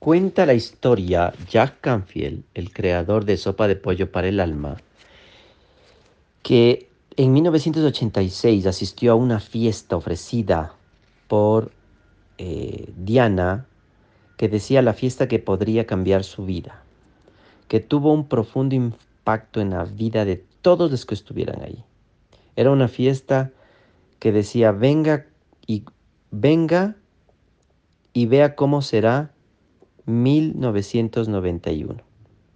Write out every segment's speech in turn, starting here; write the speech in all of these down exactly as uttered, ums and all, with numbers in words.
Cuenta la historia Jack Canfield, el creador de Sopa de Pollo para el Alma, que en mil novecientos ochenta y seis asistió a una fiesta ofrecida por eh, Diana, que decía la fiesta que podría cambiar su vida, que tuvo un profundo impacto en la vida de todos los que estuvieran ahí. Era una fiesta que decía, venga y venga y vea cómo será mil novecientos noventa y uno.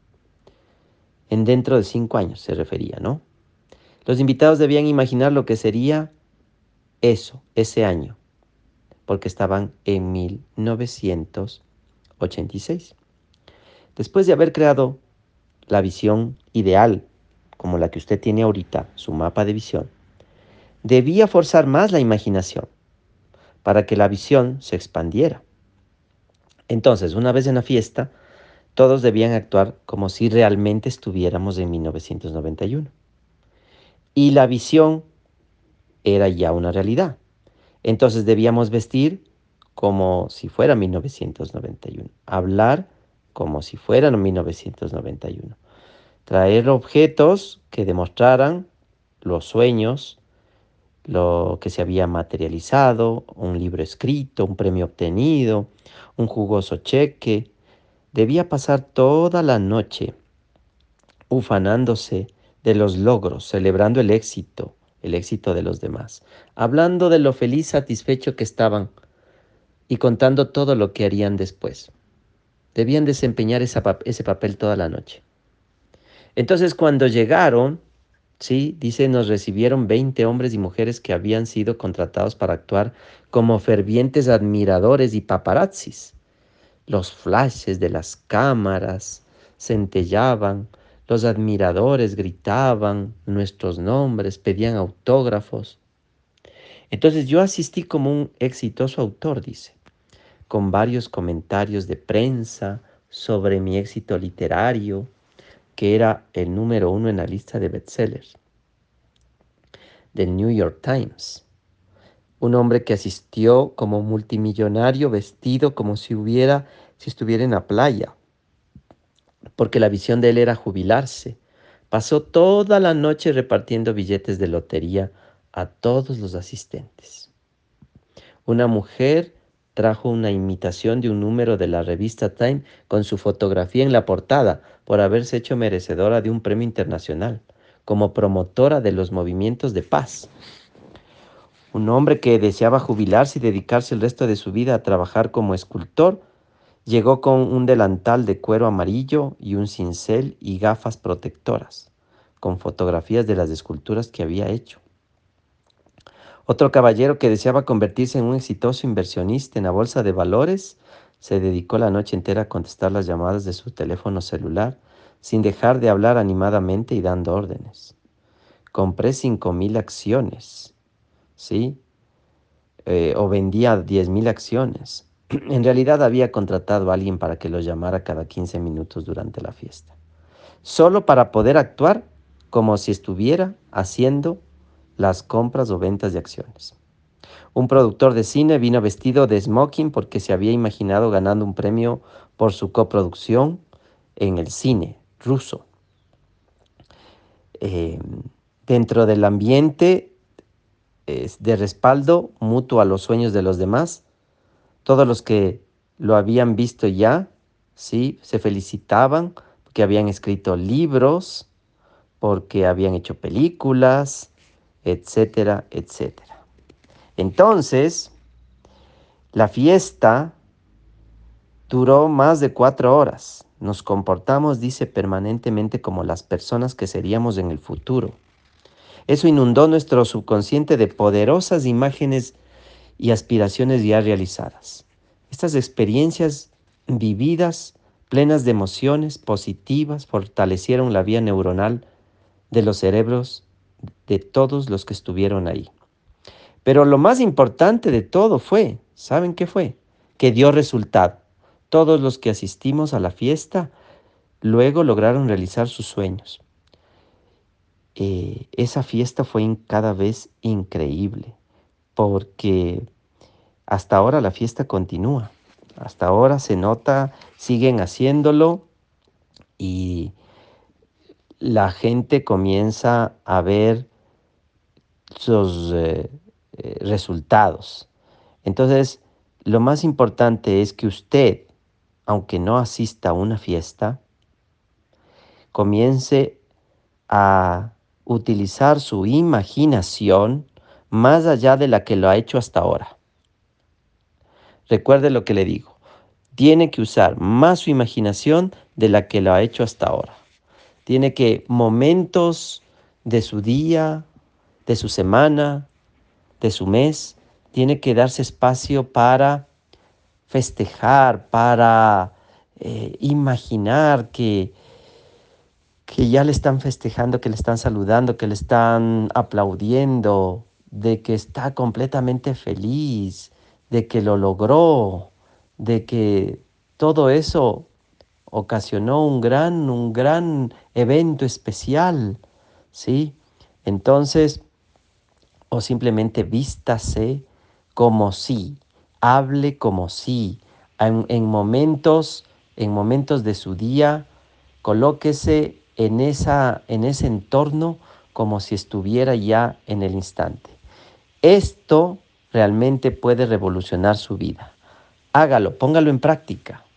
En dentro de cinco años se refería, ¿no? Los invitados debían imaginar lo que sería eso, ese año, porque estaban en mil novecientos ochenta y seis. Después de haber creado la visión ideal, como la que usted tiene ahorita, su mapa de visión, debía forzar más la imaginación para que la visión se expandiera. Entonces, una vez en la fiesta, todos debían actuar como si realmente estuviéramos en mil novecientos noventa y uno. Y la visión era ya una realidad. Entonces debíamos vestir como si fuera mil novecientos noventa y uno, hablar como si fuera mil novecientos noventa y uno, traer objetos que demostraran los sueños, lo que se había materializado, un libro escrito, un premio obtenido, un jugoso cheque. Debía pasar toda la noche ufanándose de los logros, celebrando el éxito, el éxito de los demás, hablando de lo feliz, satisfecho que estaban y contando todo lo que harían después. Debían desempeñar esa pap- ese papel toda la noche. Entonces, cuando llegaron, sí, dice, nos recibieron veinte hombres y mujeres que habían sido contratados para actuar como fervientes admiradores y paparazzis. Los flashes de las cámaras centellaban, los admiradores gritaban nuestros nombres, pedían autógrafos. Entonces yo asistí como un exitoso autor, dice, con varios comentarios de prensa sobre mi éxito literario, que era el número uno en la lista de bestsellers del New York Times. Un hombre que asistió como multimillonario vestido como si hubiera, si estuviera en la playa, porque la visión de él era jubilarse. Pasó toda la noche repartiendo billetes de lotería a todos los asistentes. Una mujer trajo una imitación de un número de la revista Time con su fotografía en la portada por haberse hecho merecedora de un premio internacional, como promotora de los movimientos de paz. Un hombre que deseaba jubilarse y dedicarse el resto de su vida a trabajar como escultor, llegó con un delantal de cuero amarillo y un cincel y gafas protectoras, con fotografías de las esculturas que había hecho. Otro caballero que deseaba convertirse en un exitoso inversionista en la bolsa de valores, se dedicó la noche entera a contestar las llamadas de su teléfono celular, sin dejar de hablar animadamente y dando órdenes. Compré cinco mil acciones, ¿sí? Eh, o vendía diez mil acciones. En realidad había contratado a alguien para que lo llamara cada quince minutos durante la fiesta, solo para poder actuar como si estuviera haciendo las compras o ventas de acciones. Un productor de cine vino vestido de smoking porque se había imaginado ganando un premio por su coproducción en el cine ruso. Eh, Dentro del ambiente eh, de respaldo mutuo a los sueños de los demás, todos los que lo habían visto ya, sí, se felicitaban porque habían escrito libros, porque habían hecho películas, etcétera, etcétera. Entonces, la fiesta duró más de cuatro horas. Nos comportamos, dice, permanentemente como las personas que seríamos en el futuro. Eso inundó nuestro subconsciente de poderosas imágenes y aspiraciones ya realizadas. Estas experiencias vividas, plenas de emociones positivas, fortalecieron la vía neuronal de los cerebros de todos los que estuvieron ahí. Pero lo más importante de todo fue, ¿saben qué fue? Que dio resultado. Todos los que asistimos a la fiesta luego lograron realizar sus sueños. Eh, esa fiesta fue cada vez increíble porque hasta ahora la fiesta continúa. Hasta ahora se nota, siguen haciéndolo y la gente comienza a ver sus eh, eh, resultados. Entonces, lo más importante es que usted, aunque no asista a una fiesta, comience a utilizar su imaginación más allá de la que lo ha hecho hasta ahora. Recuerde lo que le digo. Tiene que usar más su imaginación de la que lo ha hecho hasta ahora. Tiene que momentos de su día, de su semana, de su mes, tiene que darse espacio para festejar, para eh, imaginar que, que ya le están festejando, que le están saludando, que le están aplaudiendo, de que está completamente feliz, de que lo logró, de que todo eso ocasionó un gran, un gran evento especial, ¿sí? Entonces, o simplemente vístase como si, hable como si, en, en momentos, en momentos de su día, colóquese en esa, en ese entorno como si estuviera ya en el instante. Esto realmente puede revolucionar su vida. Hágalo, póngalo en práctica.